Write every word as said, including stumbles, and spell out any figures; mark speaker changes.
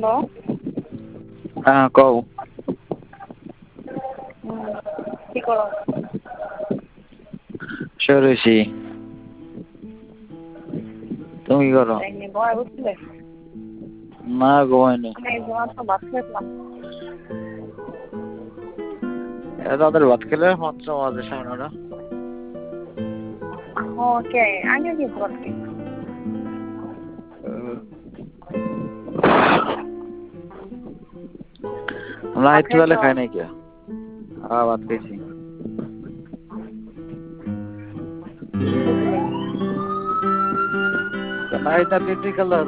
Speaker 1: Hello.
Speaker 2: হ্যাঁ কও।
Speaker 1: হুম, কি করো?
Speaker 2: শুয়ে রইছি। তুমি কি করো?
Speaker 1: এমনি ঘুমায় উঠছিলে?
Speaker 2: না ঘুমাই নাই।
Speaker 1: আমি এই মাত্র ভাত খেলাম।
Speaker 2: এত তাড়াতাড়ি ভাত খেলে মাত্র বাজে সাড়ে নটা।
Speaker 1: ওকে, আগে কি ভাত খাই?
Speaker 2: আমরা
Speaker 1: ভাত
Speaker 2: একটু তাহলে
Speaker 1: খাইছো?
Speaker 2: খাই নাই কে? হ্যাঁ ভাত খাইছি।
Speaker 1: কি দিছিলে?
Speaker 2: নাই তা তিনটি খেলা